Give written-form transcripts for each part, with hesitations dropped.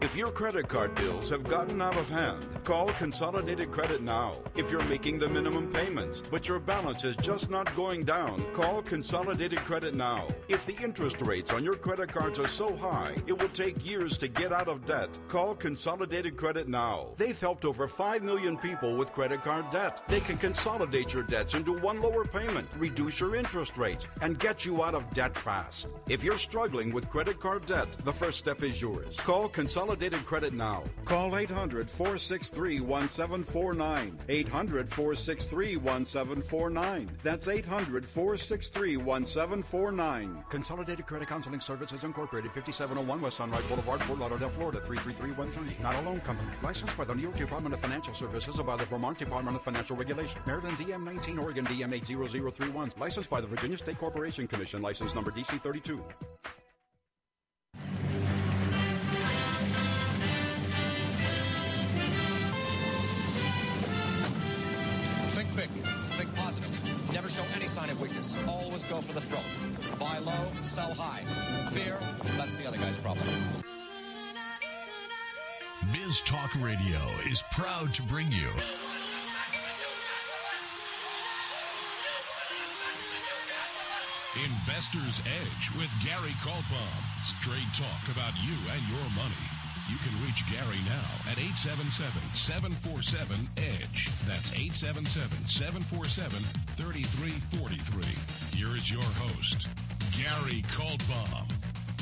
If your credit card bills have gotten out of hand, call Consolidated Credit now. If you're making the minimum payments, but your balance is just not going down, call Consolidated Credit now. If the interest rates on your credit cards are so high, it will take years to get out of debt, call Consolidated Credit now. They've helped over 5 million people with credit card debt. They can consolidate your debts into one lower payment, reduce your interest rates, and get you out of debt fast. If you're struggling with credit card debt, the first step is yours. Call Consolidated Credit now. Call 800-463-1749. 800-463-1749. That's 800-463-1749. Consolidated Credit Counseling Services Incorporated, 5701 West Sunrise Boulevard, Fort Lauderdale, Florida, 33313. Not a loan company. Licensed by the New York Department of Financial Services or by the Vermont Department of Financial Regulation. Maryland DM 19, Oregon DM 80031. Licensed by the Virginia State Corporation Commission. License number DC 32. Think big. Think positive. Never show any sign of weakness. Always go for the throat. Buy low, sell high. Fear, that's the other guy's problem. Biz Talk Radio is proud to bring you Investor's Edge with Gary Kaltbaum. Straight talk about you and your money. You can reach Gary now at 877-747-EDGE. That's 877-747-3343. Here is your host, Gary Kaltbaum.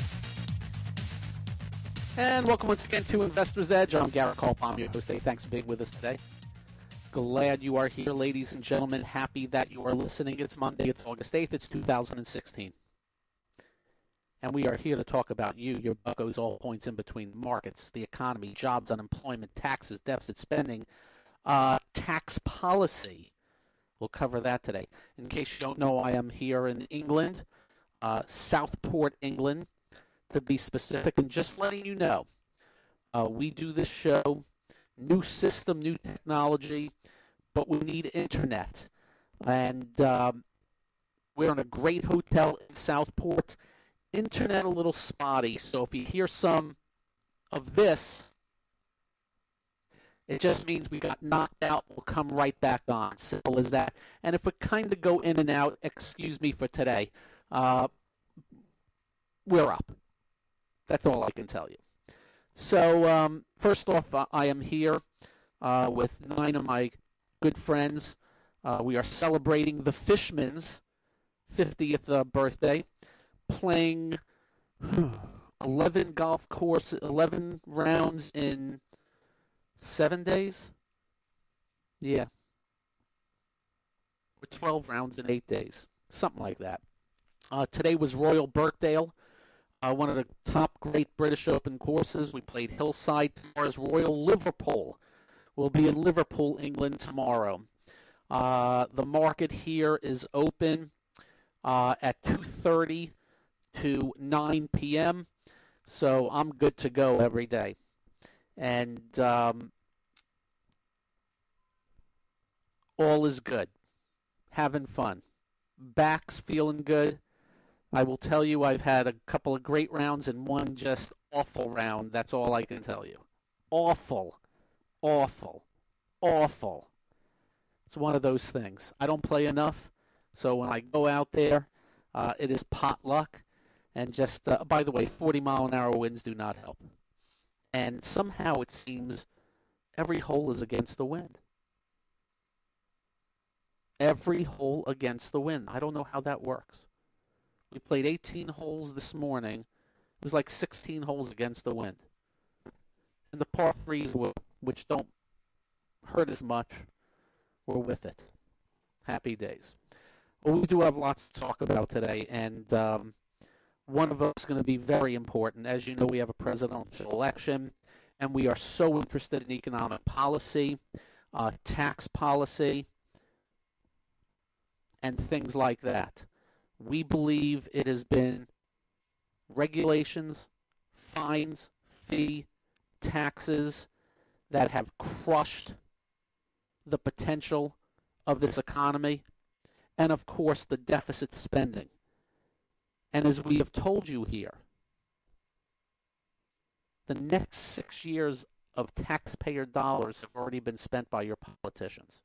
And welcome once again to Investor's Edge. I'm Gary Kaltbaum, your host. Thanks for being with us today. Glad you are here, ladies and gentlemen. Happy that you are listening. It's Monday. It's August 8th. It's 2016. And we are here to talk about you. Your buck goes all points in between markets, the economy, jobs, unemployment, taxes, deficit spending, tax policy. We'll cover that today. In case you don't know, I am here in England, Southport, England, to be specific, and just letting you know, we do this show, new system, new technology, but we need internet. And we're in a great hotel in Southport. Internet a little spotty, so if you hear some of this, it just means we got knocked out. We'll come right back on. Simple as that. And if we kind of go in and out, excuse me for today, we're up. That's all I can tell you. So first off, I am here with 9 of my good friends. We are celebrating the Fishman's 50th birthday, playing 11 rounds in 7 days. Yeah. Or 12 rounds in 8 days. Something like that. Today was Royal Birkdale, one of the top great British Open courses. We played Hillside. Tomorrow's Royal Liverpool. We'll be in Liverpool, England tomorrow. The market here is open at 2:30 to 9 p.m., so I'm good to go every day. And all is good. Having fun. Back's feeling good. I will tell you I've had a couple of great rounds and one just awful round. That's all I can tell you. Awful. Awful. Awful. It's one of those things. I don't play enough, so when I go out there, it is pot luck. And just, by the way, 40-mile-an-hour winds do not help. And somehow it seems every hole is against the wind. Every hole against the wind. I don't know how that works. We played 18 holes this morning. It was like 16 holes against the wind. And the par threes, which don't hurt as much, were with it. Happy days. Well, we do have lots to talk about today, and one of them is going to be very important. As you know, we have a presidential election, and we are so interested in economic policy, tax policy, and things like that. We believe it has been regulations, fines, fee, taxes that have crushed the potential of this economy, and of course the deficit spending. And as we have told you here, The next 6 years of taxpayer dollars have already been spent by your politicians.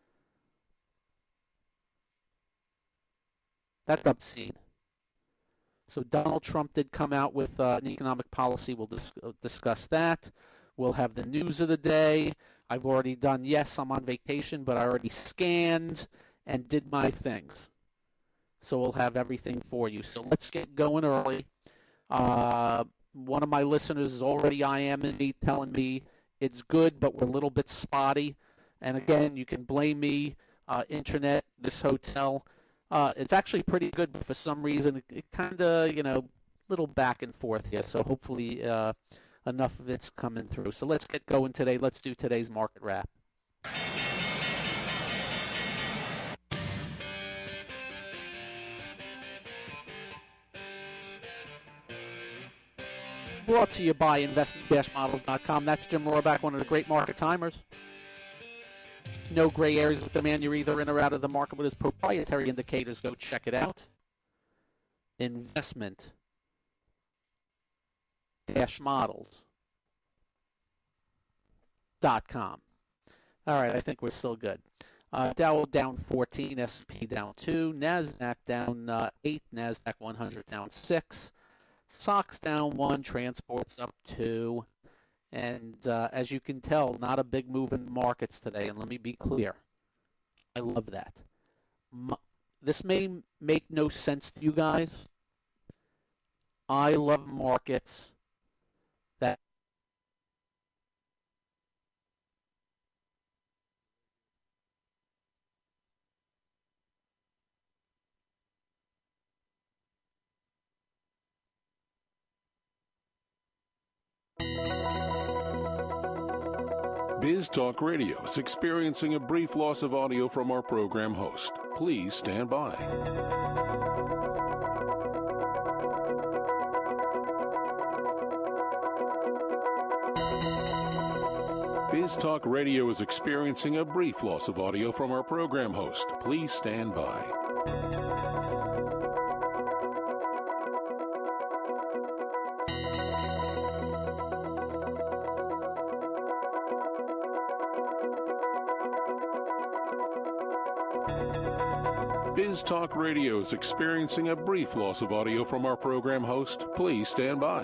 That's obscene. So Donald Trump did come out with an economic policy. We'll discuss that. We'll have the news of the day. I've already done, yes, I'm on vacation, but I already scanned and did my things. So we'll have everything for you. So let's get going early. One of my listeners is already IMing me, telling me it's good, but we're a little bit spotty. And again, you can blame me, internet, this hotel. It's actually pretty good, but for some reason, it kind of, little back and forth here. So hopefully enough of it's coming through. So let's get going today. Let's do today's market wrap. Brought to you by investment-models.com. That's Jim Rohrback, one of the great market timers. No gray areas with the man. You're either in or out of the market with his proprietary indicators. Go check it out. Investment-models.com. All right, I think we're still good. Dow down 14, S&P down 2, NASDAQ down 8, NASDAQ 100 down 6, SOX down 1, transports up 2. And as you can tell, not a big move in markets today. And let me be clear, I love that. This may make no sense to you guys. I love markets that Biz Talk Radio is experiencing a brief loss of audio from our program host. Please stand by. Biz Talk Radio is experiencing a brief loss of audio from our program host. Please stand by. Biz Talk Radio is experiencing a brief loss of audio from our program host. Please stand by.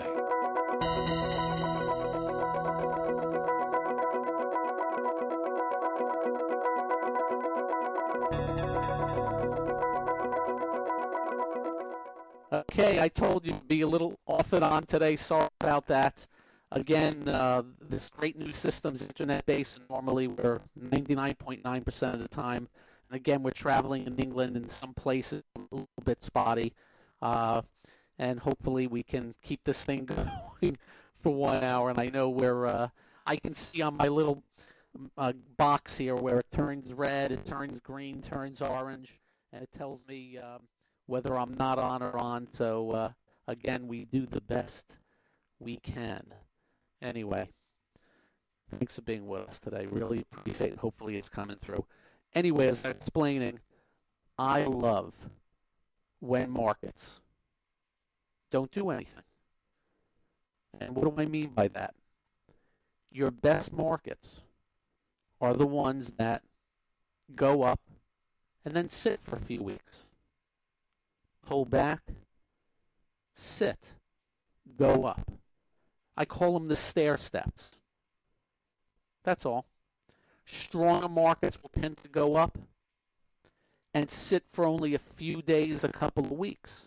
Okay, I told you to be a little off and on today. Sorry about that. Again, this great new system's internet-based, and normally we're 99.9% of the time. And again, we're traveling in England, and some places a little bit spotty. And hopefully we can keep this thing going for 1 hour. And I know I can see on my little box here where it turns red, it turns green, turns orange, and it tells me whether I'm not on or on. So, again, we do the best we can. Anyway, thanks for being with us today. Really appreciate it. Hopefully it's coming through. Anyway, as I'm explaining, I love when markets don't do anything. And what do I mean by that? Your best markets are the ones that go up and then sit for a few weeks. Pull back, sit, go up. I call them the stair steps. That's all. Stronger markets will tend to go up and sit for only a few days, a couple of weeks.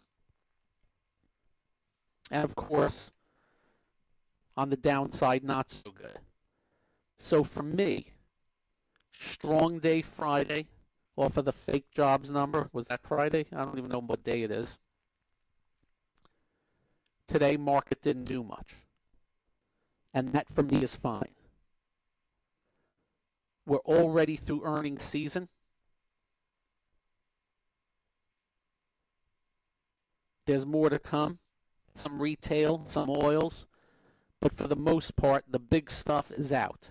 And of course, on the downside, not so good. So for me, strong day Friday off of the fake jobs number. Was that Friday? I don't even know what day it is. Today, market didn't do much. And that for me is fine. We're already through earnings season. There's more to come. Some retail, some oils. But for the most part, the big stuff is out.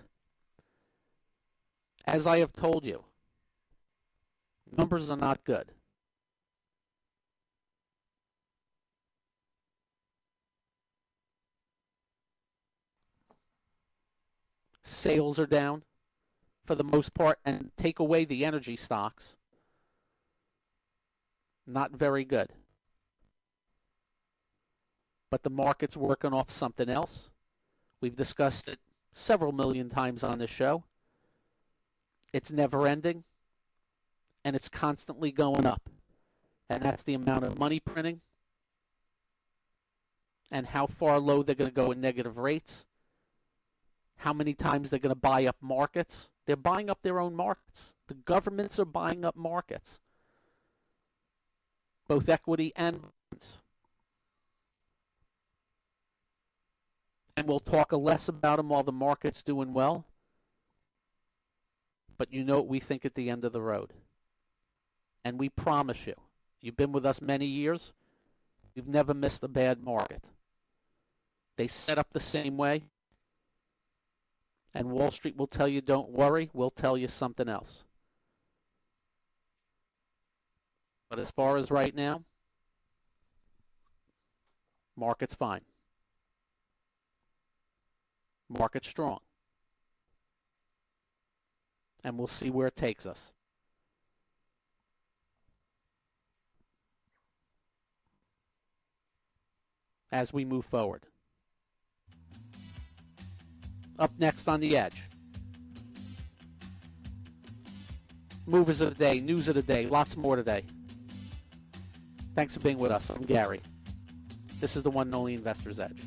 As I have told you, numbers are not good. sales are down for the most part, and take away the energy stocks. Not very good. But the market's working off something else. We've discussed it several million times on this show. It's never ending, and it's constantly going up. And that's the amount of money printing and how far low they're going to go in negative rates, how many times they're going to buy up markets. They're buying up their own markets. The governments are buying up markets, both equity and bonds. And we'll talk less about them while the market's doing well. But you know what we think at the end of the road. And we promise you, you've been with us many years, you've never missed a bad market. They set up the same way. And Wall Street will tell you, don't worry, we'll tell you something else. But as far as right now, market's fine. Market's strong. And we'll see where it takes us. As we move forward. Up next on The Edge. Movers of the day, news of the day, lots more today. Thanks for being with us. I'm Gary. This is the one and only Investor's Edge.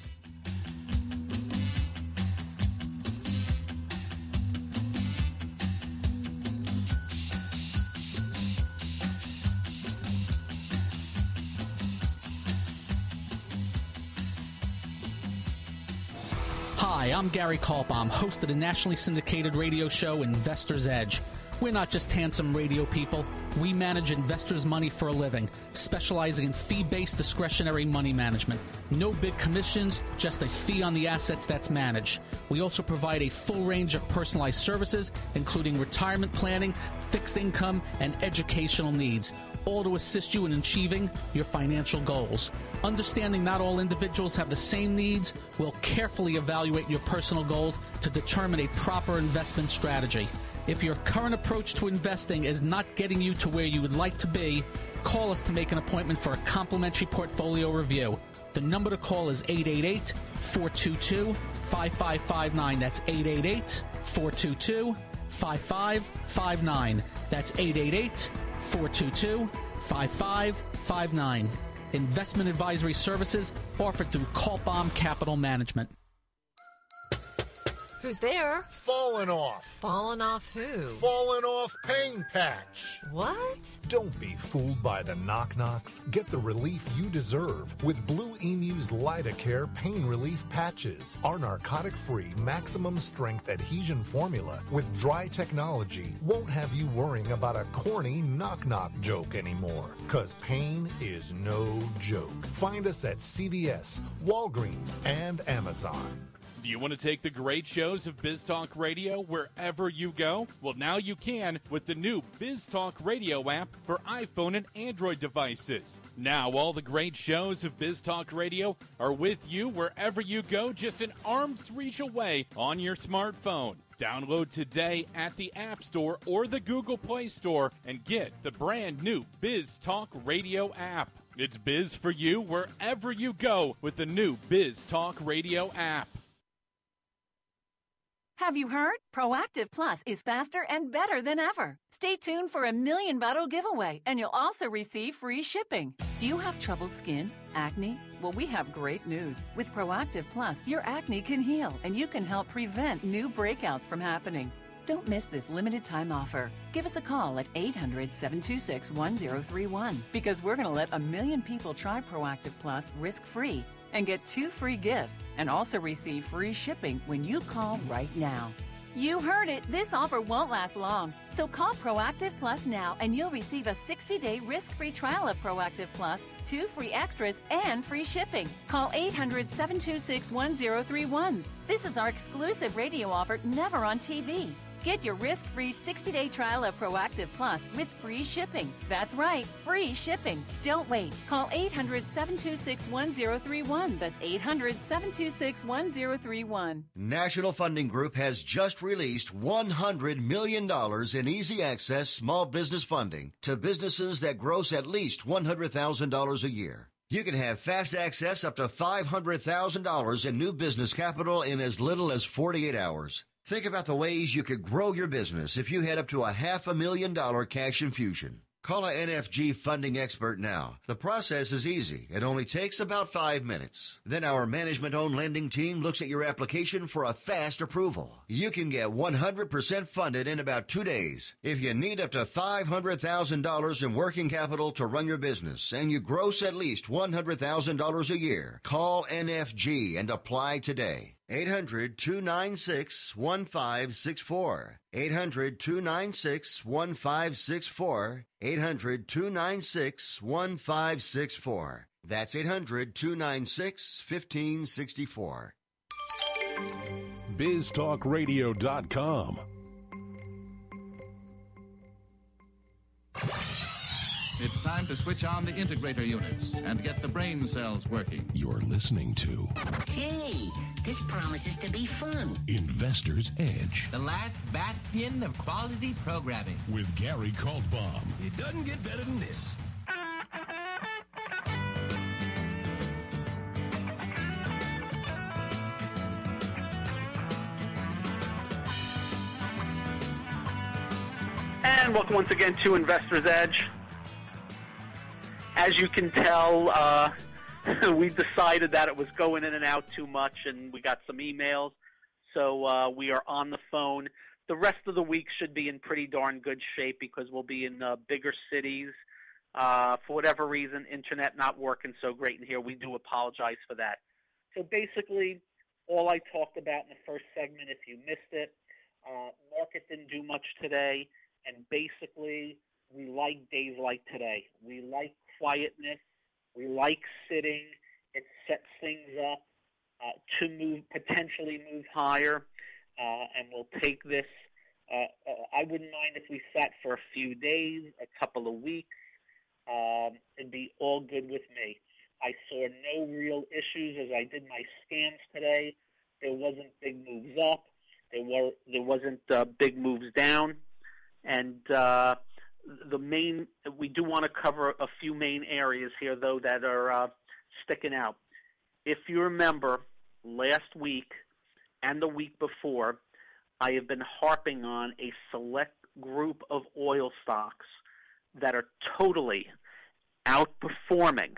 Hi, I'm Gary Kaltbaum, host of the nationally syndicated radio show Investor's Edge. We're not just handsome radio people. We manage investors' money for a living, specializing in fee-based discretionary money management. No big commissions, just a fee on the assets that's managed. We also provide a full range of personalized services, including retirement planning, fixed income, and educational needs, all to assist you in achieving your financial goals. Understanding not all individuals have the same needs, we'll carefully evaluate your personal goals to determine a proper investment strategy. If your current approach to investing is not getting you to where you would like to be, call us to make an appointment for a complimentary portfolio review. The number to call is 888-422-5559. That's 888-422-5559. That's 888-422-5559. Investment advisory services offered through Kaltbaum Capital Management. Who's there? Falling off. Falling off who? Falling off pain patch. What? Don't be fooled by the knock-knocks. Get the relief you deserve with Blue Emu's Lidocare pain relief patches. Our narcotic-free, maximum-strength adhesion formula with dry technology won't have you worrying about a corny knock-knock joke anymore. 'Cause pain is no joke. Find us at CVS, Walgreens, and Amazon. Do you want to take the great shows of Biz Talk Radio wherever you go? Well, now you can with the new Biz Talk Radio app for iPhone and Android devices. Now, all the great shows of Biz Talk Radio are with you wherever you go, just an arm's reach away on your smartphone. Download today at the App Store or the Google Play Store and get the brand new Biz Talk Radio app. It's biz for you wherever you go with the new Biz Talk Radio app. Have you heard? Proactive Plus is faster and better than ever. Stay tuned for a $1 million bottle giveaway, and you'll also receive free shipping. Do you have troubled skin? Acne? Well, we have great news. With Proactive Plus, your acne can heal, and you can help prevent new breakouts from happening. Don't miss this limited time offer. Give us a call at 800-726-1031 because we're going to let 1 million people try Proactive Plus risk-free and get 2 free gifts and also receive free shipping when you call right now. You heard it. This offer won't last long. So call Proactive Plus now and you'll receive a 60-day risk-free trial of Proactive Plus, 2 free extras, and free shipping. Call 800-726-1031. This is our exclusive radio offer, never on TV. Get your risk-free 60-day trial of Proactive Plus with free shipping. That's right, free shipping. Don't wait. Call 800-726-1031. That's 800-726-1031. National Funding Group has just released $100 million in easy access small business funding to businesses that gross at least $100,000 a year. You can have fast access up to $500,000 in new business capital in as little as 48 hours. Think about the ways you could grow your business if you had up to a $500,000 cash infusion. Call an NFG funding expert now. The process is easy. It only takes about 5 minutes. Then our management-owned lending team looks at your application for a fast approval. You can get 100% funded in about 2 days. If you need up to $500,000 in working capital to run your business and you gross at least $100,000 a year, call NFG and apply today. 800-296-1564. 800-296-1564. 800-296-1564. That's 800-296-1564. BizTalkRadio.com. It's time to switch on the integrator units and get the brain cells working. You're listening to Hey, this promises to be fun. Investor's Edge. The last bastion of quality programming. With Gary Kaltbaum. It doesn't get better than this. And welcome once again to Investor's Edge. As you can tell, we decided that it was going in and out too much, and we got some emails, so we are on the phone. The rest of the week should be in pretty darn good shape because we'll be in bigger cities. For whatever reason, internet not working so great in here. We do apologize for that. So basically, all I talked about in the first segment, if you missed it, market didn't do much today, and basically we like days like today. We like quietness. We like sitting. It sets things up to potentially move higher, and we'll take this. I wouldn't mind if we sat for a few days, a couple of weeks. It'd be all good with me. I saw no real issues as I did my scans today. There wasn't big moves up. There wasn't big moves down, and we do want to cover a few main areas here, though, that are sticking out. If you remember, last week and the week before, I have been harping on a select group of oil stocks that are totally outperforming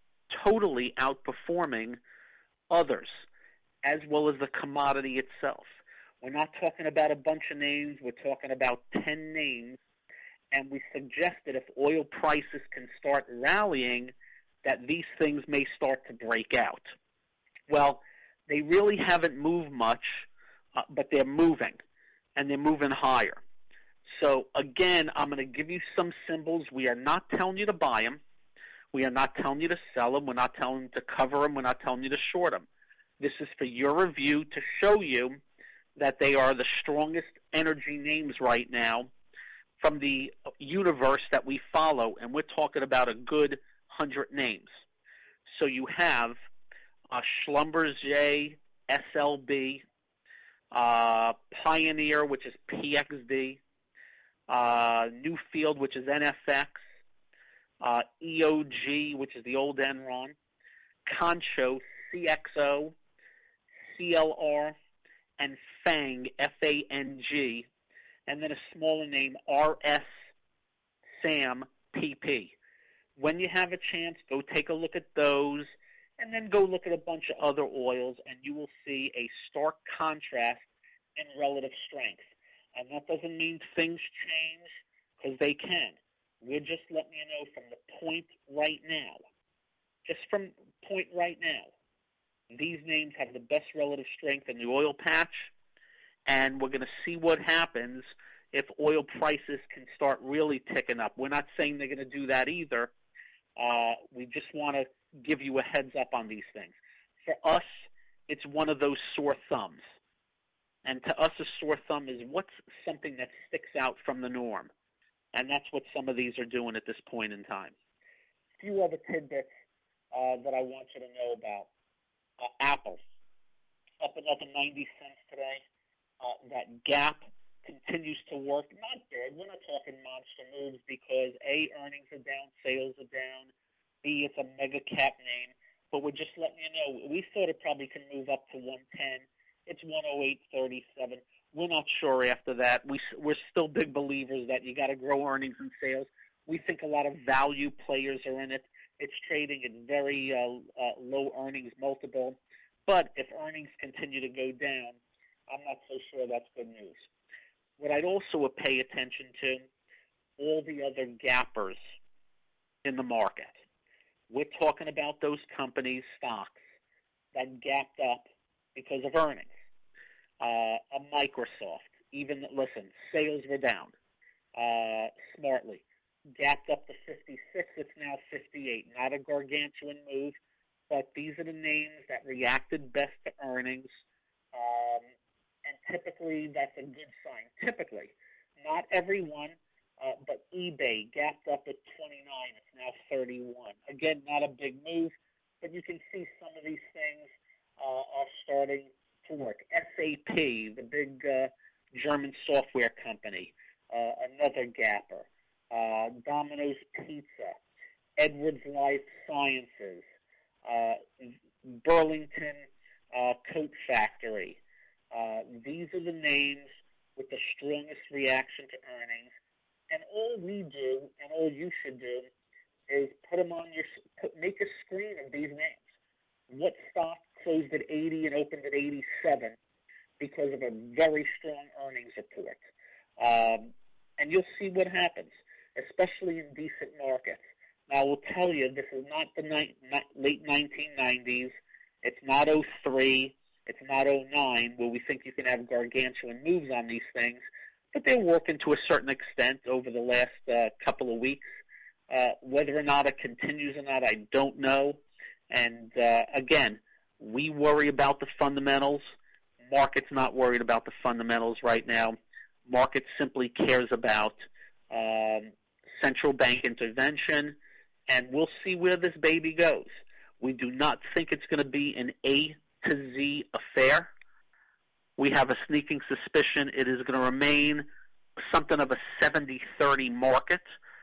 others, as well as the commodity itself. We're not talking about a bunch of names. We're talking about 10 names. And we suggested if oil prices can start rallying, that these things may start to break out. Well, they really haven't moved much, but they're moving, and they're moving higher. So, again, I'm going to give you some symbols. We are not telling you to buy them. We are not telling you to sell them. We're not telling you to cover them. We're not telling you to short them. This is for your review to show you that they are the strongest energy names right now from the universe that we follow, and we're talking about a good 100 names. So you have Schlumberger, SLB, Pioneer, which is PXD, Newfield, which is NFX, EOG, which is the old Enron, Concho, CXO, CLR, and FANG, F-A-N-G, and then a smaller name, RS SAM PP. When you have a chance, go take a look at those, and then go look at a bunch of other oils, and you will see a stark contrast in relative strength. And that doesn't mean things change, because they can. We're just letting you know from the point right now, these names have the best relative strength in the oil patch, and we're going to see what happens if oil prices can start really ticking up. We're not saying they're going to do that either. We just want to give you a heads up on these things. For us, it's one of those sore thumbs. And to us, a sore thumb is what's something that sticks out from the norm. And that's what some of these are doing at this point in time. A few other tidbits that I want you to know about. Apple, up another 90 cents today. That gap continues to work. Not big. We're not talking monster moves because, A, earnings are down, sales are down. B, it's a mega cap name. But we're just letting you know, we thought it probably can move up to 110. It's 108.37. We're not sure after that. We're still big believers that you got to grow earnings and sales. We think a lot of value players are in it. It's trading at very low earnings multiple. But if earnings continue to go down, I'm not so sure that's good news. What I'd also pay attention to, all the other gappers in the market. We're talking about those companies, stocks, that gapped up because of earnings. A Microsoft, sales were down smartly. Gapped up to 56, it's now 58. Not a gargantuan move, but these are the names that reacted best to earnings. And typically, that's a good sign. Typically. Not everyone, but eBay gapped up at 29. It's now 31. Again, not a big move, but you can see some of these things are starting to work. SAP, the big German software company, another gapper. Domino's Pizza, Edwards Life Sciences, Burlington Coat Factory. These are the names with the strongest reaction to earnings. And all we do, and all you should do, is put them on make a screen of these names. What stock closed at 80 and opened at 87 because of a very strong earnings report? And you'll see what happens, especially in decent markets. Now, I will tell you, this is not the late 1990s. It's not 03. It's not 09, where we think you can have gargantuan moves on these things. But they're working to a certain extent over the last couple of weeks. Whether or not it continues or not, I don't know. And, again, we worry about the fundamentals. Market's not worried about the fundamentals right now. Market simply cares about central bank intervention, and we'll see where this baby goes. We do not think it's going to be an A to Z affair. We have a sneaking suspicion it is going to remain something of a 70-30 market.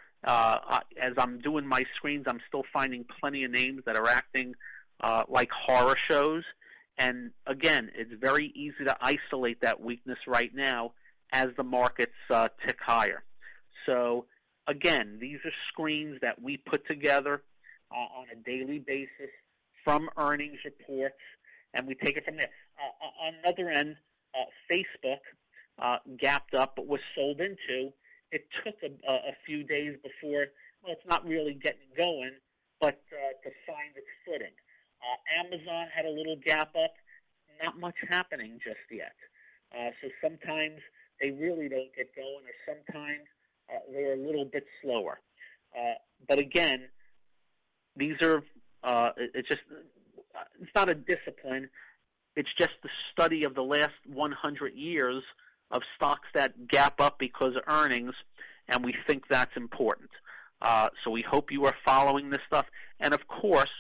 As I'm doing my screens, I'm still finding plenty of names that are acting like horror shows. And, again, it's very easy to isolate that weakness right now as the markets tick higher. So, again, these are screens that we put together on a daily basis from earnings reports, and we take it from there. On the other end, Facebook gapped up but was sold into. It took a few days before, well, it's not really getting going, but to find its footing. Amazon had a little gap up, not much happening just yet. So sometimes they really don't get going, or sometimes they're a little bit slower. But again, these are, it's not a discipline. It's just the study of the last 100 years of stocks that gap up because of earnings, and we think that's important. So we hope you are following this stuff. And, of course,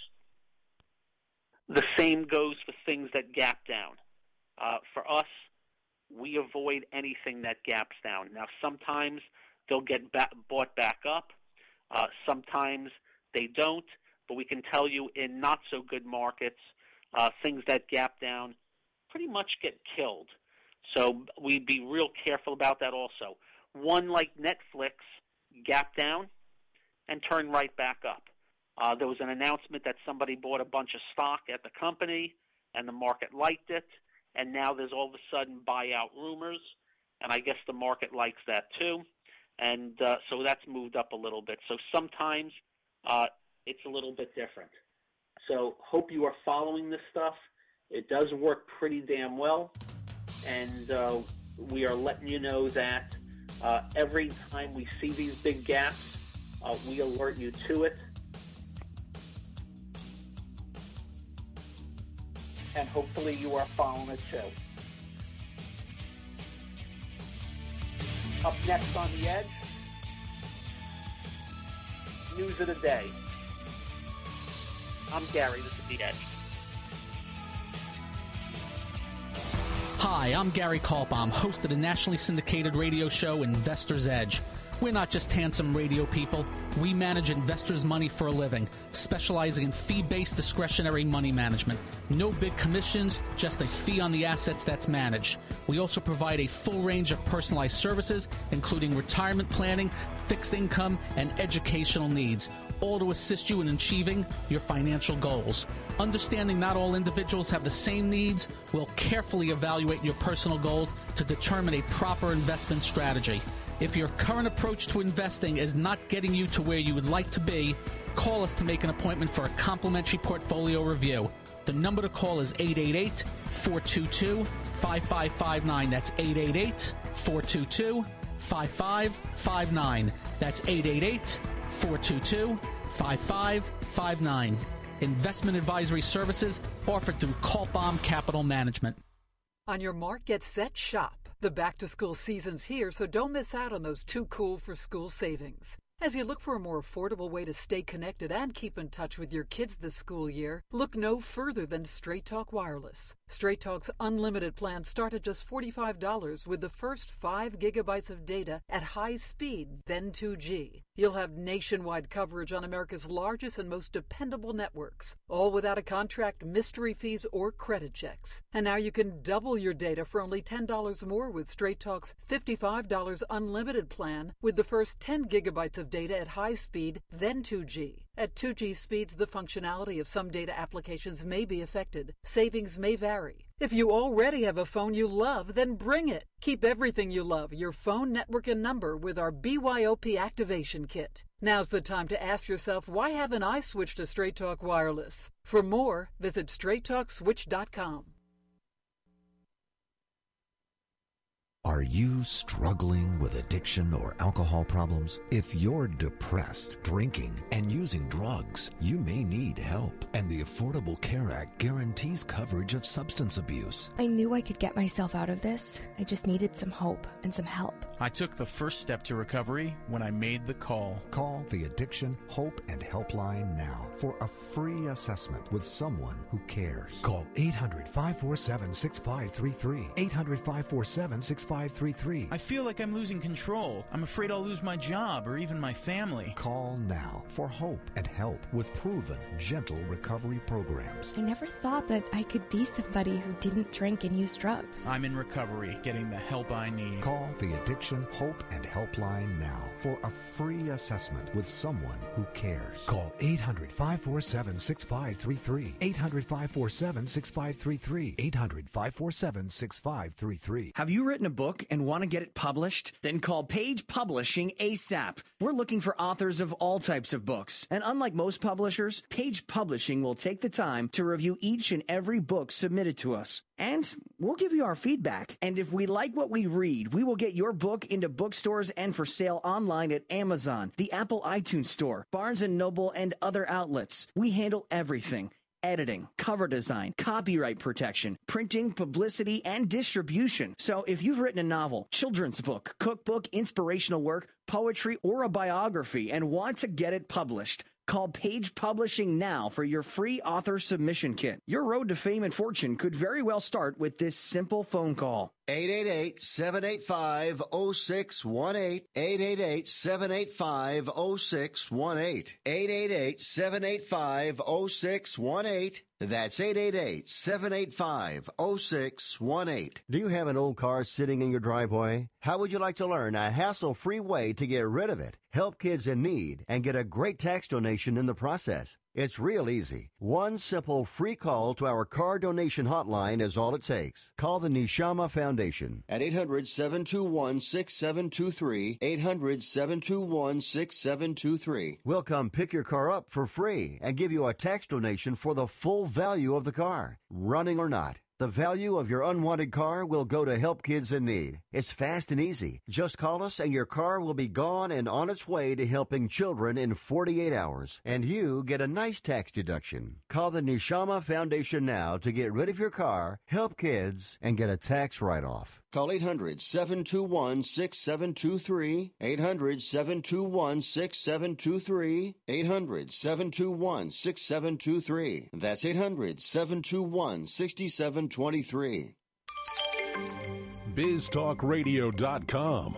the same goes for things that gap down. For us, we avoid anything that gaps down. Now, sometimes they'll get bought back up. Sometimes they don't. But we can tell you in not-so-good markets, things that gap down pretty much get killed. So we'd be real careful about that also. One like Netflix gapped down and turned right back up. There was an announcement that somebody bought a bunch of stock at the company, and the market liked it, and now there's all of a sudden buyout rumors, and I guess the market likes that too, and so that's moved up a little bit. So sometimes it's a little bit different. So hope you are following this stuff. It does work pretty damn well, and we are letting you know that every time we see these big gaps, we alert you to it. And hopefully you are following it too. Up next on The Edge, news of the day. I'm Gary, this is The Edge. Hi, I'm Gary Kaltbaum, host of the nationally syndicated radio show Investor's Edge. We're not just handsome radio people. We manage investors' money for a living, specializing in fee-based discretionary money management. No big commissions, just a fee on the assets that's managed. We also provide a full range of personalized services, including retirement planning, fixed income, and educational needs, all to assist you in achieving your financial goals. Understanding not all individuals have the same needs, we'll carefully evaluate your personal goals to determine a proper investment strategy. If your current approach to investing is not getting you to where you would like to be, call us to make an appointment for a complimentary portfolio review. The number to call is 888-422-5559. That's 888-422-5559. That's 888-422-5559. Investment advisory services offered through Kaltbaum Capital Management. On your mark, get set, shop. The back-to-school season's here, so don't miss out on those too-cool-for-school savings. As you look for a more affordable way to stay connected and keep in touch with your kids this school year, look no further than Straight Talk Wireless. Straight Talk's unlimited plan start at just $45 with the first 5 gigabytes of data at high speed, then 2G. You'll have nationwide coverage on America's largest and most dependable networks, all without a contract, mystery fees, or credit checks. And now you can double your data for only $10 more with Straight Talk's $55 unlimited plan with the first 10 gigabytes of data at high speed, then 2G. At 2G speeds, the functionality of some data applications may be affected. Savings may vary. If you already have a phone you love, then bring it. Keep everything you love, your phone, network, and number with our BYOP activation kit. Now's the time to ask yourself, why haven't I switched to Straight Talk Wireless? For more, visit StraightTalkSwitch.com. Are you struggling with addiction or alcohol problems? If you're depressed, drinking, and using drugs, you may need help. And the Affordable Care Act guarantees coverage of substance abuse. I knew I could get myself out of this. I just needed some hope and some help. I took the first step to recovery when I made the call. Call the Addiction, Hope, and Helpline now for a free assessment with someone who cares. Call 800-547-6533. 800-547-6533. I feel like I'm losing control. I'm afraid I'll lose my job or even my family. Call now for hope and help with proven, gentle recovery programs. I never thought that I could be somebody who didn't drink and use drugs. I'm in recovery, getting the help I need. Call the Addiction, Hope, and Helpline now for a free assessment with someone who cares. Call 800-547-6533. 800-547-6533. 800-547-6533. Have you written a book and want to get it published? Then call Page Publishing ASAP. We're looking for authors of all types of books. And unlike most publishers, Page Publishing will take the time to review each and every book submitted to us. And we'll give you our feedback. And if we like what we read, we will get your book into bookstores and for sale online at Amazon, the Apple iTunes Store, Barnes & Noble, and other outlets. We handle everything. Editing, cover design, copyright protection, printing, publicity, and distribution. So if you've written a novel, children's book, cookbook, inspirational work, poetry, or a biography and want to get it published, call Page Publishing now for your free author submission kit. Your road to fame and fortune could very well start with this simple phone call. 888-785-0618. 888-785-0618. 888-785-0618. That's 888-785-0618. Do you have an old car sitting in your driveway? How would you like to learn a hassle-free way to get rid of it, help kids in need, and get a great tax donation in the process? It's real easy. One simple free call to our car donation hotline is all it takes. Call the Neshama Foundation at 800-721-6723, 800-721-6723. We'll come pick your car up for free and give you a tax donation for the full value of the car, running or not. The value of your unwanted car will go to Help Kids in Need. It's fast and easy. Just call us and your car will be gone and on its way to helping children in 48 hours. And you get a nice tax deduction. Call the Neshama Foundation now to get rid of your car, help kids, and get a tax write-off. Call 800-721-6723, 800-721-6723, 800-721-6723. That's 800-721-6723. BizTalkRadio.com.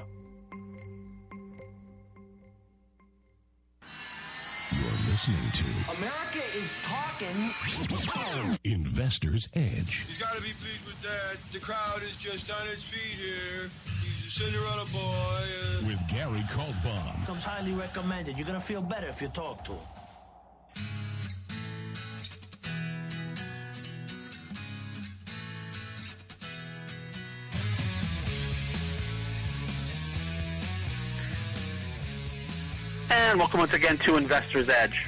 You're listening to America is talking. Investor's Edge. He's got to be pleased with that. The crowd is just on its feet here. He's a Cinderella boy. With Gary Kaltbaum. Comes highly recommended. You're going to feel better if you talk to him. And welcome once again to Investor's Edge.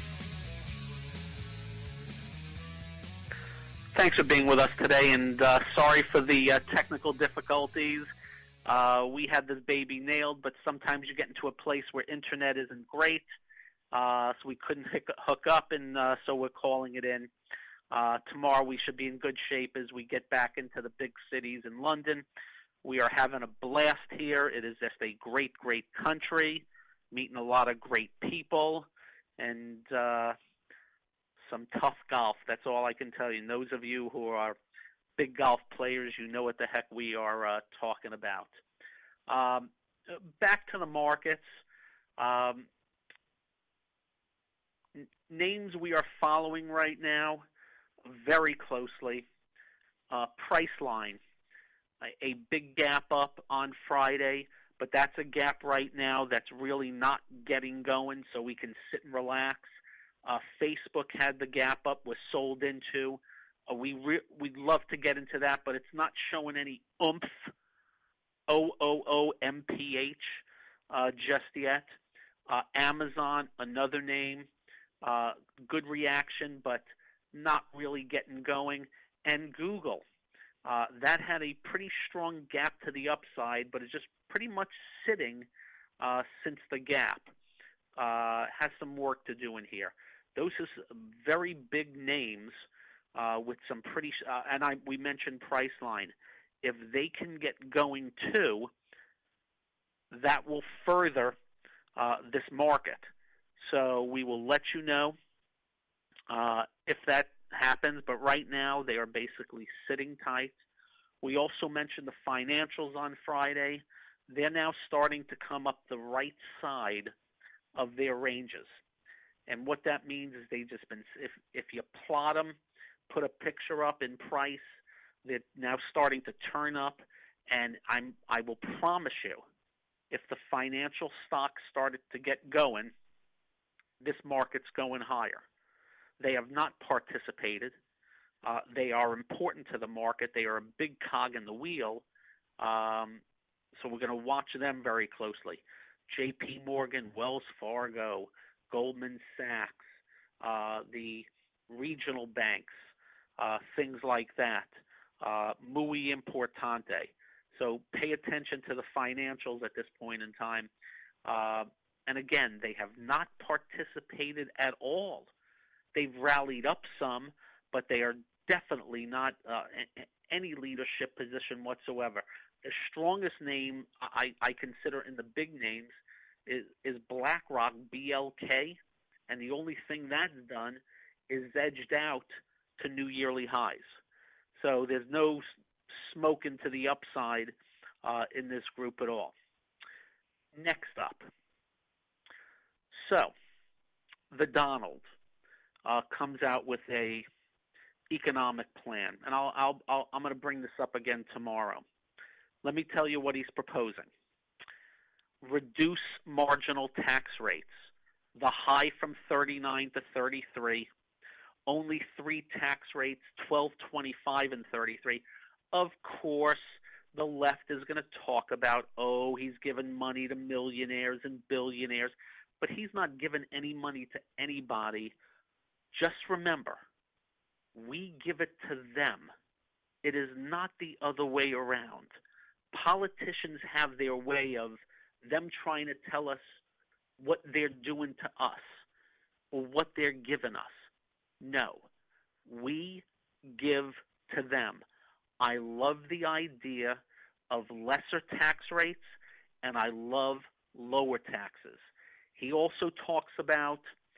Thanks for being with us today, and sorry for the technical difficulties. We had this baby nailed, but sometimes you get into a place where internet isn't great, so we couldn't hook up, and so we're calling it in. Tomorrow we should be in good shape as we get back into the big cities in London. We are having a blast here. It is just a great, great country, meeting a lot of great people, and some tough golf. That's all I can tell you. And those of you who are big golf players, you know what the heck we are talking about. Back to the markets. Names we are following right now very closely. Priceline, a big gap up on Friday, but that's a gap right now that's really not getting going, so we can sit and relax. Facebook had the gap up, was sold into. We'd love to get into that, but it's not showing any oomph, OOOMPH, just yet. Amazon, another name, good reaction, but not really getting going. And Google, that had a pretty strong gap to the upside, but it's just pretty much sitting since the gap. Has some work to do in here. Those are very big names with some pretty we mentioned Priceline. If they can get going too, that will further this market. So we will let you know if that happens, but right now they are basically sitting tight. We also mentioned the financials on Friday. They're now starting to come up the right side of their ranges. And what that means is they've just been, if you plot them, put a picture up in price, they're now starting to turn up. And I will promise you, if the financial stocks started to get going, this market's going higher. They have not participated. They are important to the market. They are a big cog in the wheel. So we're going to watch them very closely. J.P. Morgan, Wells Fargo, Goldman Sachs, the regional banks, things like that, muy importante. So pay attention to the financials at this point in time. And again, they have not participated at all. They've rallied up some, but they are definitely not any leadership position whatsoever. The strongest name I consider in the big names is BlackRock, BLK, and the only thing that's done is edged out to new yearly highs. So there's no smoke into the upside in this group at all. Next up. So, the Donald comes out with a economic plan, and I'm going to bring this up again tomorrow. Let me tell you what he's proposing. Reduce marginal tax rates, the high from 39 to 33, only 3 tax rates, 12, 25, and 33. Of course, the left is going to talk about, he's given money to millionaires and billionaires, but he's not given any money to anybody. Just remember, we give it to them. It is not the other way around. Politicians have their way of them trying to tell us what they're doing to us or what they're giving us. No, we give to them. I love the idea of lesser tax rates, and I love lower taxes. He also talks about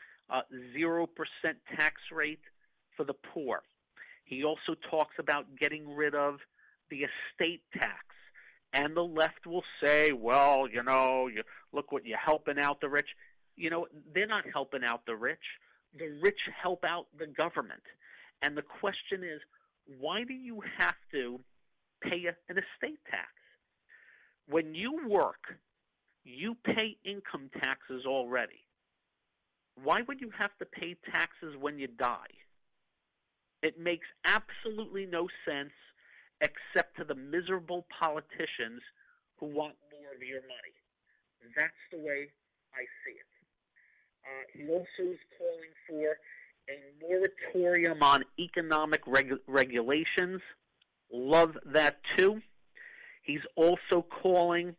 0% tax rate for the poor. He also talks about getting rid of the estate tax. And the left will say, well, look what you're helping out the rich. They're not helping out the rich. The rich help out the government. And the question is, why do you have to pay an estate tax? When you work, you pay income taxes already. Why would you have to pay taxes when you die? It makes absolutely no sense except to the miserable politicians who want more of your money. That's the way I see it. He also is calling for a moratorium on economic regulations. Love that too. He's also calling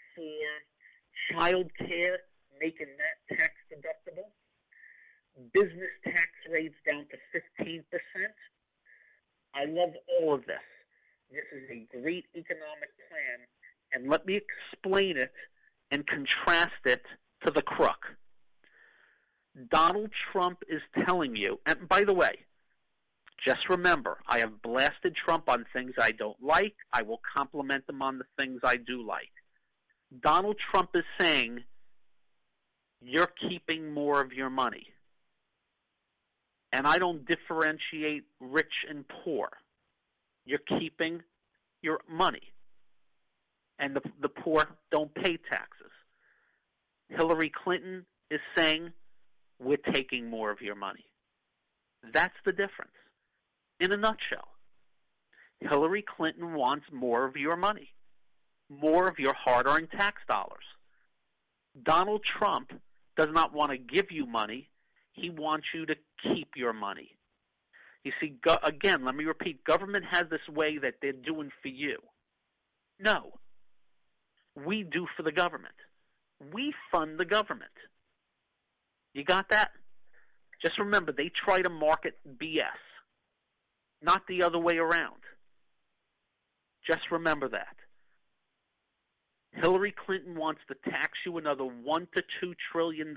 for child care, making that tax deductible. Business tax rates down to 15%. I love all of this. This is a great economic plan, and let me explain it and contrast it to the crook. Donald Trump is telling you, and by the way, just remember, I have blasted Trump on things I don't like. I will compliment him on the things I do like. Donald Trump is saying, you're keeping more of your money. And I don't differentiate rich and poor. You're keeping your money. And the poor don't pay taxes. Hillary Clinton is saying, we're taking more of your money. That's the difference. In a nutshell, Hillary Clinton wants more of your money, more of your hard-earned tax dollars. Donald Trump does not want to give you money. He wants you to keep your money. You see, again, let me repeat, government has this way that they're doing for you. No. We do for the government. We fund the government. You got that? Just remember, they try to market BS, not the other way around. Just remember that. Hillary Clinton wants to tax you another $1 to $2 trillion.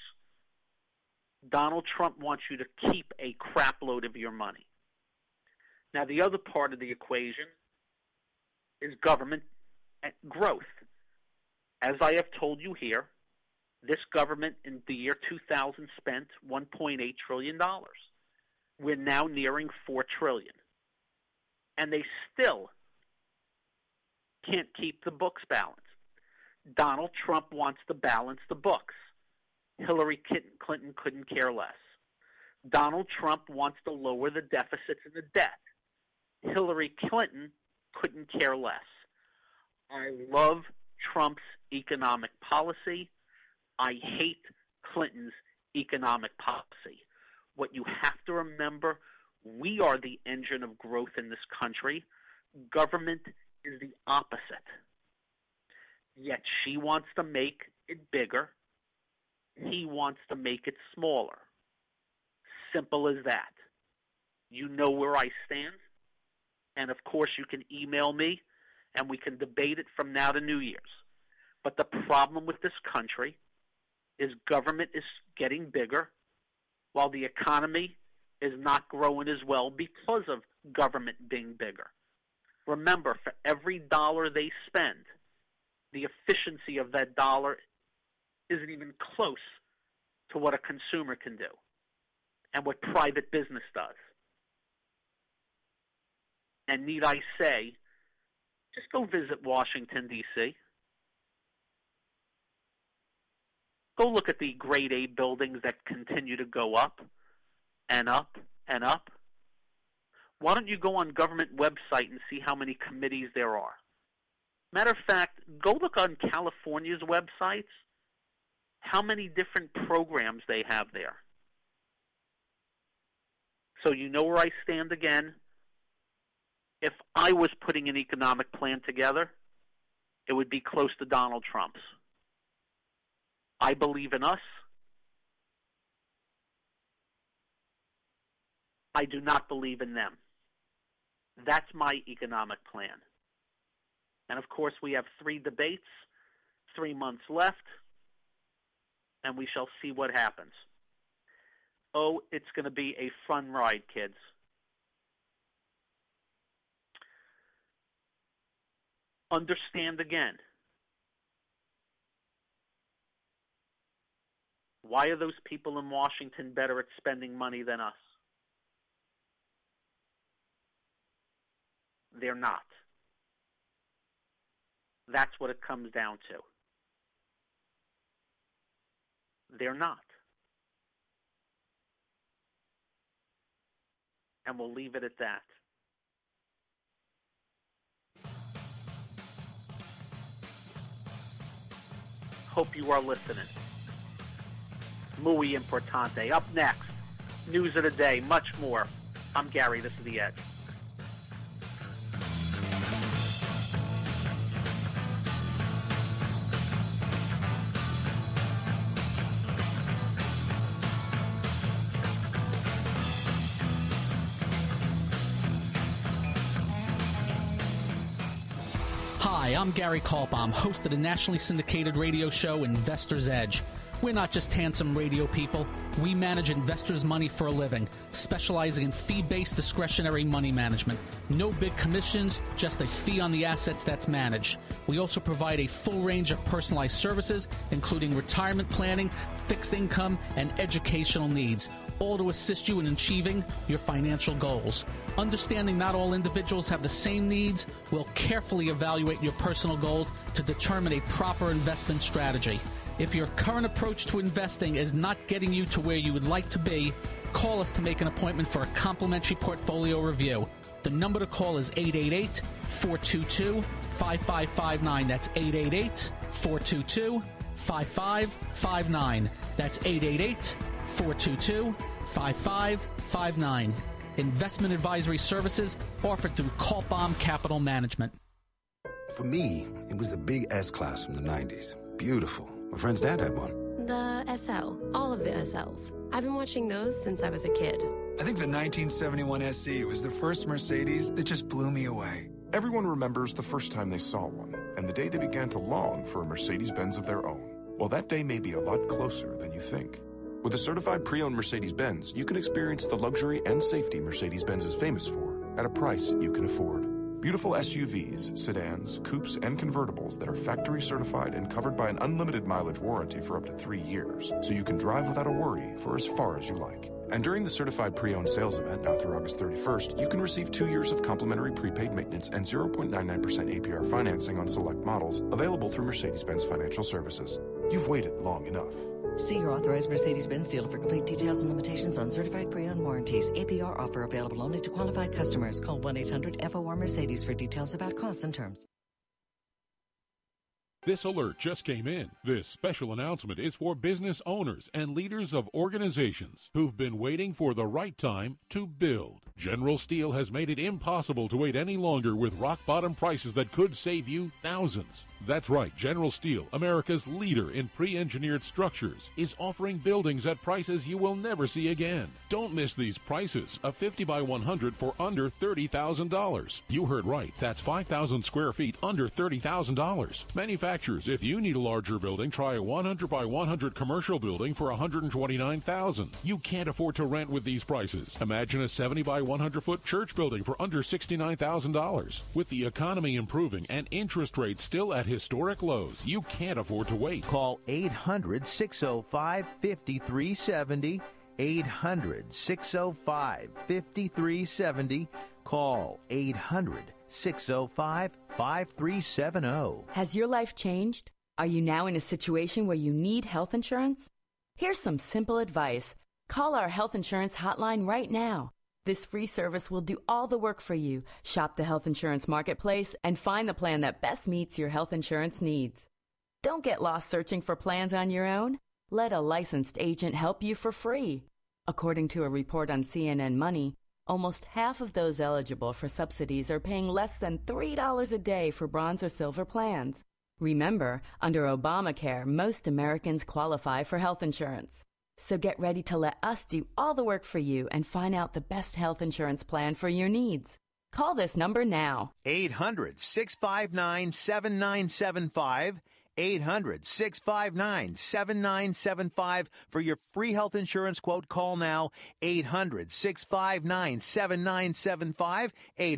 Donald Trump wants you to keep a crap load of your money. Now, the other part of the equation is government growth. As I have told you here, this government in the year 2000 spent $1.8 trillion. We're now nearing $4 trillion. And they still can't keep the books balanced. Donald Trump wants to balance the books. Hillary Clinton couldn't care less. Donald Trump wants to lower the deficits and the debt. Hillary Clinton couldn't care less. I love Trump's economic policy. I hate Clinton's economic policy. What you have to remember, we are the engine of growth in this country. Government is the opposite. Yet she wants to make it bigger. He wants to make it smaller. Simple as that. You know where I stand. And, of course, you can email me, and we can debate it from now to New Year's. But the problem with this country is government is getting bigger while the economy is not growing as well because of government being bigger. Remember, for every dollar they spend, the efficiency of that dollar isn't even close to what a consumer can do and what private business does. And need I say, just go visit Washington, D.C. Go look at the grade A buildings that continue to go up and up and up. Why don't you go on government website and see how many committees there are? Matter of fact, go look on California's websites, how many different programs they have there. So you know where I stand again. If I was putting an economic plan together, it would be close to Donald Trump's. I believe in us. I do not believe in them. That's my economic plan. And of course, we have 3 debates, 3 months left, and we shall see what happens. Oh, it's going to be a fun ride, kids. Understand again. Why are those people in Washington better at spending money than us? They're not. That's what it comes down to. They're not. And we'll leave it at that. Hope you are listening. Muy importante. Up next, news of the day, much more. I'm Gary. This is The Edge. Hi, I'm Gary Kaltbaum, host of the nationally syndicated radio show Investor's Edge. We're not just handsome radio people. We manage investors' money for a living, specializing in fee-based discretionary money management. No big commissions, just a fee on the assets that's managed. We also provide a full range of personalized services, including retirement planning, fixed income, and educational needs, all to assist you in achieving your financial goals. Understanding not all individuals have the same needs, we'll carefully evaluate your personal goals to determine a proper investment strategy. If your current approach to investing is not getting you to where you would like to be, call us to make an appointment for a complimentary portfolio review. The number to call is 888-422-5559. That's 888-422-5559. That's 888-422-5559. Investment advisory services offered through Kaltbaum Capital Management. For me, it was the big S-Class from the 90s. Beautiful. My friend's dad had one. The SL. All of the SLs. I've been watching those since I was a kid. I think the 1971 SC was the first Mercedes that just blew me away. Everyone remembers the first time they saw one, and the day they began to long for a Mercedes-Benz of their own. Well, that day may be a lot closer than you think. With a certified pre-owned Mercedes-Benz, you can experience the luxury and safety Mercedes-Benz is famous for at a price you can afford. Beautiful SUVs, sedans, coupes, and convertibles that are factory certified and covered by an unlimited mileage warranty for up to 3 years, so you can drive without a worry for as far as you like. And during the certified pre-owned sales event, now through August 31st, you can receive 2 years of complimentary prepaid maintenance and 0.99% APR financing on select models, available through Mercedes-Benz Financial Services. You've waited long enough. See your authorized Mercedes-Benz dealer for complete details and limitations on certified pre-owned warranties. APR offer available only to qualified customers. Call 1-800-FOR-Mercedes for details about costs and terms. This alert just came in. This special announcement is for business owners and leaders of organizations who've been waiting for the right time to build. General Steel has made it impossible to wait any longer with rock-bottom prices that could save you thousands. That's right, General Steel, America's leader in pre-engineered structures, is offering buildings at prices you will never see again. Don't miss these prices. A 50 by 100 for under $30,000. You heard right. That's 5,000 square feet under $30,000. Manufacturers, if you need a larger building, try a 100 by 100 commercial building for $129,000. You can't afford to rent with these prices. Imagine a 70 by 100-foot church building for under $69,000. With the economy improving and interest rates still at historic lows, you can't afford to wait. Call 800-605-5370. 800-605-5370. Call 800-605-5370. Has your life changed? Are you now in a situation where you need health insurance? Here's some simple advice. Call our health insurance hotline right now. This free service will do all the work for you. Shop the health insurance marketplace and find the plan that best meets your health insurance needs. Don't get lost searching for plans on your own. Let a licensed agent help you for free. According to a report on CNN Money, Almost half of those eligible for subsidies are paying less than $3 a day for bronze or silver plans. Remember, under Obamacare, most Americans qualify for health insurance. So get ready to let us do all the work for you and find out the best health insurance plan for your needs. Call this number now. 800-659-7975. 800-659-7975 for your free health insurance quote. Call now. 800-659-7975.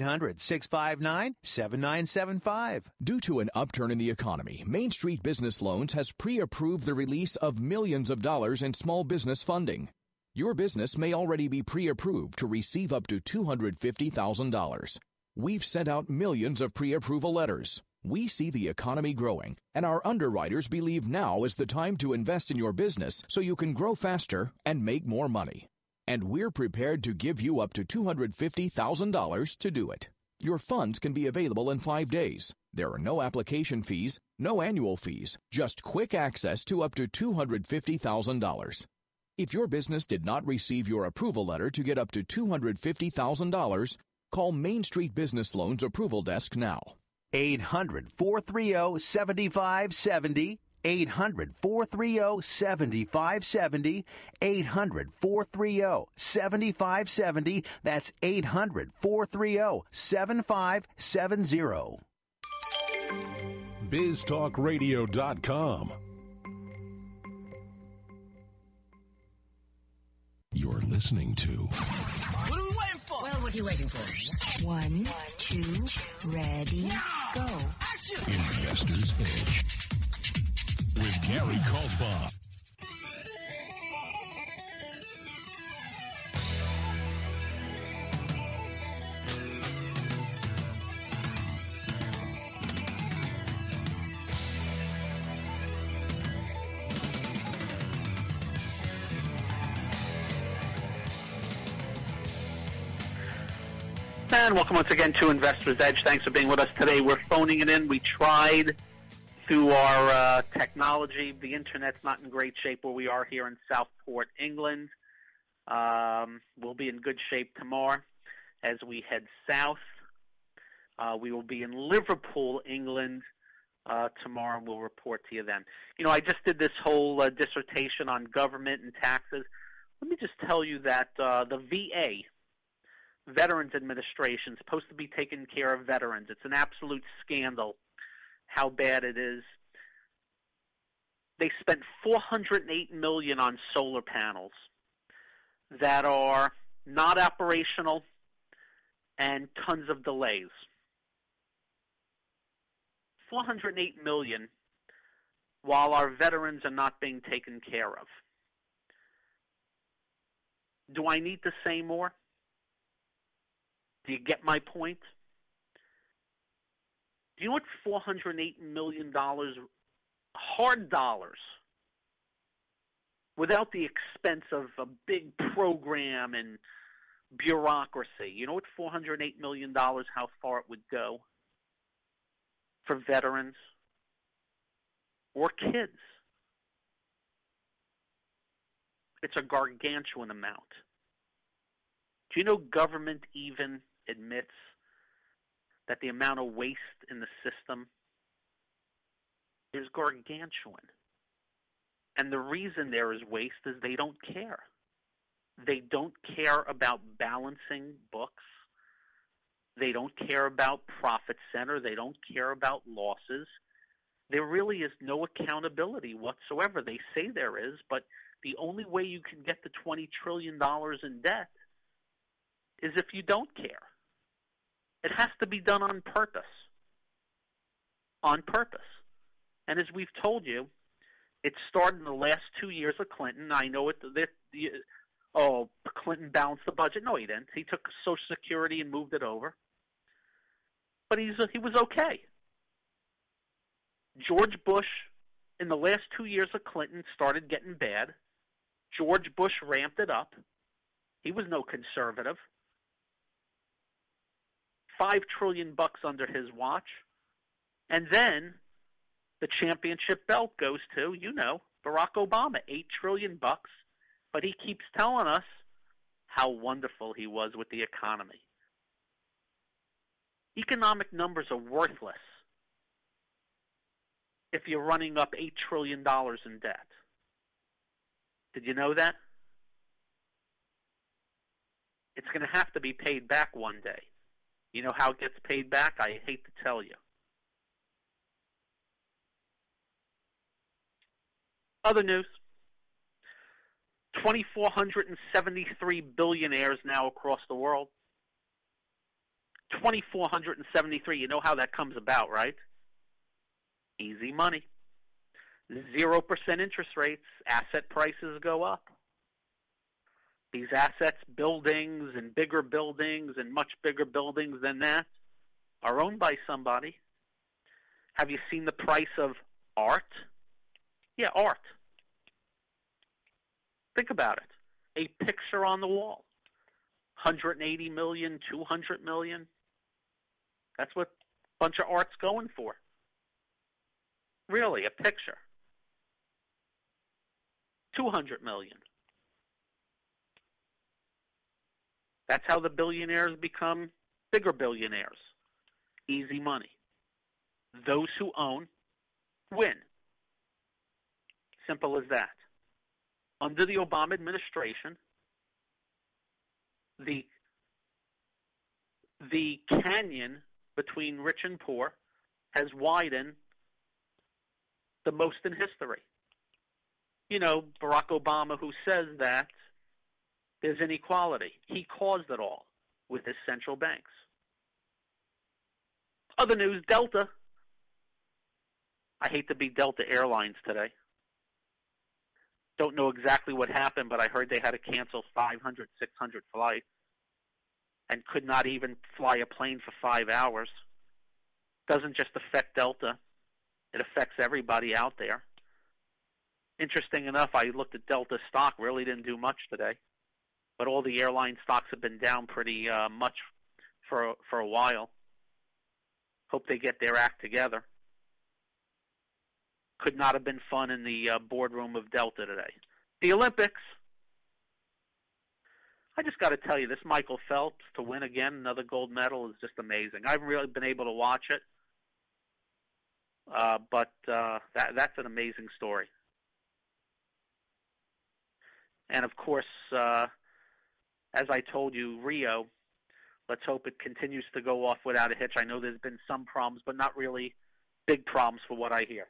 800-659-7975. Due to an upturn in the economy, Main Street Business Loans has pre-approved the release of millions of dollars in small business funding. Your business may already be pre-approved to receive up to $250,000. We've sent out millions of pre-approval letters. We see the economy growing, and our underwriters believe now is the time to invest in your business so you can grow faster and make more money. And we're prepared to give you up to $250,000 to do it. Your funds can be available in 5 days. There are no application fees, no annual fees, just quick access to up to $250,000. If your business did not receive your approval letter to get up to $250,000, call Main Street Business Loans Approval Desk now. 800-430-7570. 800-430-7570. 800-430-7570. That's 800-430-7570. BizTalkRadio.com. You're listening to... What are we waiting for? Well, what are you waiting for? 1, 2, ready, go. Action! Investor's Edge with Gary Kaltbaum. And welcome once again to Investor's Edge. Thanks for being with us today. We're phoning it in. We tried through our technology. The Internet's not in great shape where we are here in Southport, England. We'll be in good shape tomorrow as we head south. We will be in Liverpool, England tomorrow, and we'll report to you then. You know, I just did this whole dissertation on government and taxes. Let me just tell you that the VA, Veterans Administration, is supposed to be taking care of veterans. It's an absolute scandal how bad it is. They spent $408 million on solar panels that are not operational and tons of delays. $408 million while our veterans are not being taken care of. Do I need to say more? Do you get my point? Do you know what $408 million, hard dollars, without the expense of a big program and bureaucracy, you know what $408 million, how far it would go for veterans or kids? It's a gargantuan amount. Do you know government even admits that the amount of waste in the system is gargantuan? And the reason there is waste is they don't care. They don't care about balancing books. They don't care about profit center. They don't care about losses. There really is no accountability whatsoever. They say there is, but the only way you can get to $20 trillion in debt is if you don't care. It has to be done on purpose. On purpose. And as we've told you, it started in the last 2 years of Clinton. I know Clinton balanced the budget. No, he didn't. He took Social Security and moved it over. But he was okay. George Bush, in the last 2 years of Clinton, started getting bad. George Bush ramped it up. He was no conservative. $5 trillion under his watch. And then the championship belt goes to, Barack Obama, $8 trillion. But he keeps telling us how wonderful he was with the economy. Economic numbers are worthless if you're running up $8 trillion in debt. Did you know that? It's going to have to be paid back one day. You know how it gets paid back? I hate to tell you. Other news. 2,473 billionaires now across the world. 2,473. You know how that comes about, right? Easy money. 0% interest rates. Asset prices go up. These assets, buildings and bigger buildings and much bigger buildings than that, are owned by somebody. Have you seen the price of art? Yeah, art. Think about it. A picture on the wall. 180 million, 200 million. That's what a bunch of art's going for. Really, a picture. 200 million. That's how the billionaires become bigger billionaires. Easy money. Those who own win. Simple as that. Under the Obama administration, the canyon between rich and poor has widened the most in history. You know, Barack Obama, who says that there's inequality. He caused it all with his central banks. Other news, Delta. I hate to be Delta Airlines today. Don't know exactly what happened, but I heard they had to cancel 500, 600 flights and could not even fly a plane for 5 hours. Doesn't just affect Delta. It affects everybody out there. Interesting enough, I looked at Delta stock, really didn't do much today. But all the airline stocks have been down pretty much for a while. Hope they get their act together. Could not have been fun in the boardroom of Delta today. The Olympics. I just got to tell you, this Michael Phelps to win again, another gold medal, is just amazing. I haven't really been able to watch it, but that's an amazing story. And, of course, as I told you, Rio, let's hope it continues to go off without a hitch. I know there's been some problems, but not really big problems for what I hear.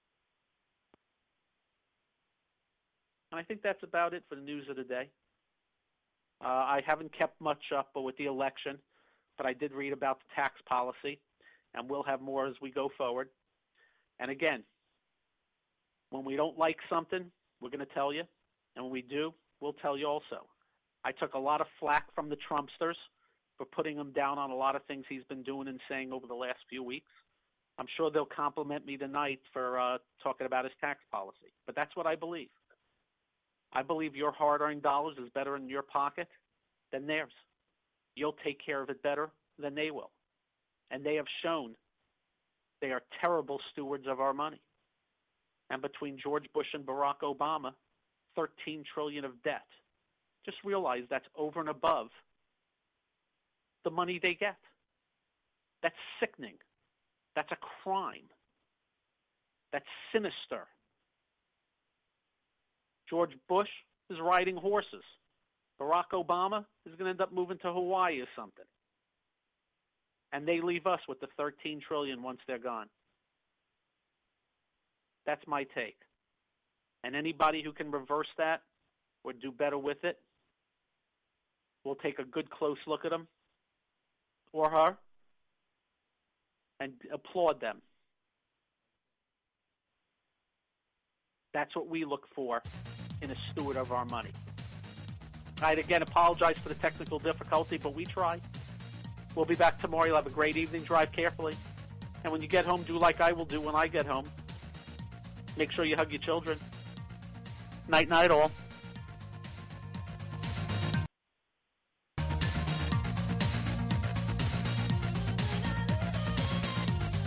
And I think that's about it for the news of the day. I haven't kept much up with the election, but I did read about the tax policy, and we'll have more as we go forward. And again, when we don't like something, we're going to tell you, and when we do, we'll tell you also. I took a lot of flack from the Trumpsters for putting him down on a lot of things he's been doing and saying over the last few weeks. I'm sure they'll compliment me tonight for talking about his tax policy, but that's what I believe. I believe your hard-earned dollars is better in your pocket than theirs. You'll take care of it better than they will. And they have shown they are terrible stewards of our money. And between George Bush and Barack Obama, $13 trillion of debt. Just realize that's over and above the money they get. That's sickening. That's a crime. That's sinister. George Bush is riding horses. Barack Obama is going to end up moving to Hawaii or something. And they leave us with the $13 trillion once they're gone. That's my take. And anybody who can reverse that or do better with it, we'll take a good close look at them or her and applaud them. That's what we look for in a steward of our money. I'd again apologize for the technical difficulty, but we try. We'll be back tomorrow. You'll have a great evening. Drive carefully. And when you get home, do like I will do when I get home. Make sure you hug your children. Night, night, all.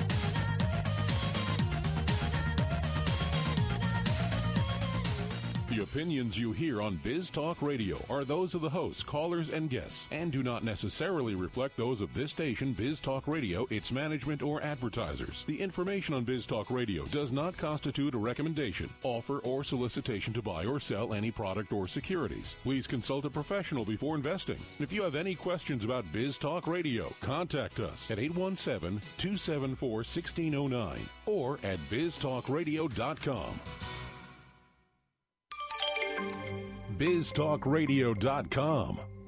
The The opinions you hear on Biz Talk Radio are those of the hosts, callers, and guests, and do not necessarily reflect those of this station, Biz Talk Radio, its management, or advertisers. The information on Biz Talk Radio does not constitute a recommendation, offer, or solicitation to buy or sell any product or securities. Please consult a professional before investing. If you have any questions about Biz Talk Radio, contact us at 817-274-1609 or at biztalkradio.com. biztalkradio.com.